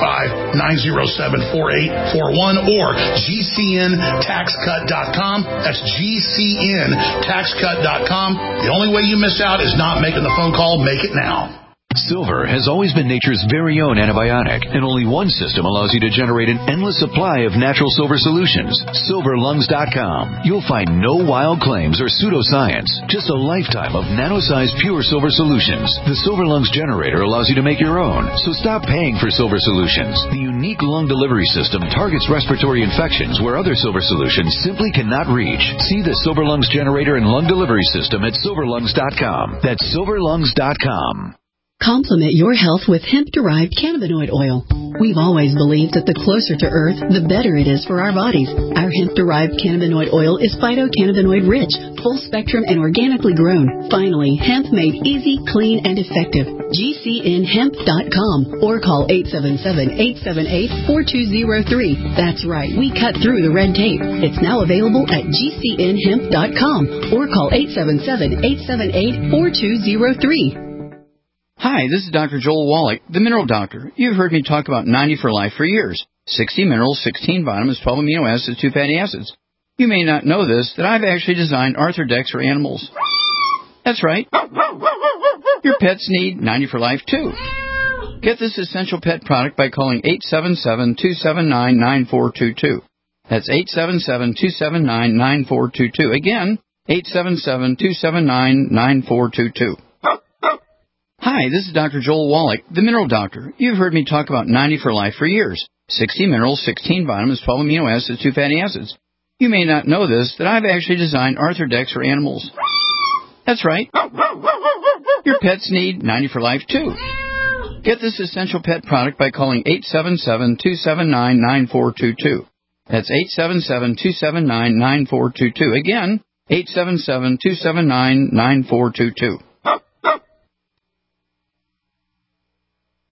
855-907-4841 or GCNTaxCut.com. That's GCNTaxCut.com. The only way you miss out is not making the phone call. Make it now. Silver has always been nature's very own antibiotic, and only one system allows you to generate an endless supply of natural silver solutions. SilverLungs.com. You'll find no wild claims or pseudoscience, just a lifetime of nano-sized pure silver solutions. The Silver Lungs generator allows you to make your own, so stop paying for silver solutions. The unique lung delivery system targets respiratory infections where other silver solutions simply cannot reach. See the Silver Lungs generator and lung delivery system at SilverLungs.com. That's SilverLungs.com. Complement your health with hemp-derived cannabinoid oil. We've always believed that the closer to Earth, the better it is for our bodies. Our hemp-derived cannabinoid oil is phytocannabinoid-rich, full-spectrum, and organically grown. Finally, hemp made easy, clean, and effective. GCNHemp.com or call 877-878-4203. That's right, we cut through the red tape. It's now available at GCNHemp.com or call 877-878-4203. Hi, this is Dr. Joel Wallach, the Mineral Doctor. You've heard me talk about 90 for Life for years. 60 minerals, 16 vitamins, 12 amino acids, 2 fatty acids. You may not know this, that I've actually designed Arthrodex for animals. That's right. Your pets need 90 for Life, too. Get this essential pet product by calling 877-279-9422. That's 877-279-9422. Again, 877-279-9422. Hi, this is Dr. Joel Wallach, the Mineral Doctor. You've heard me talk about 90 for Life for years. 60 minerals, 16 vitamins, 12 amino acids, 2 fatty acids. You may not know this, that I've actually designed Arthrodex for animals. That's right. Your pets need 90 for Life, too. Get this essential pet product by calling 877-279-9422. That's 877-279-9422. Again, 877-279-9422.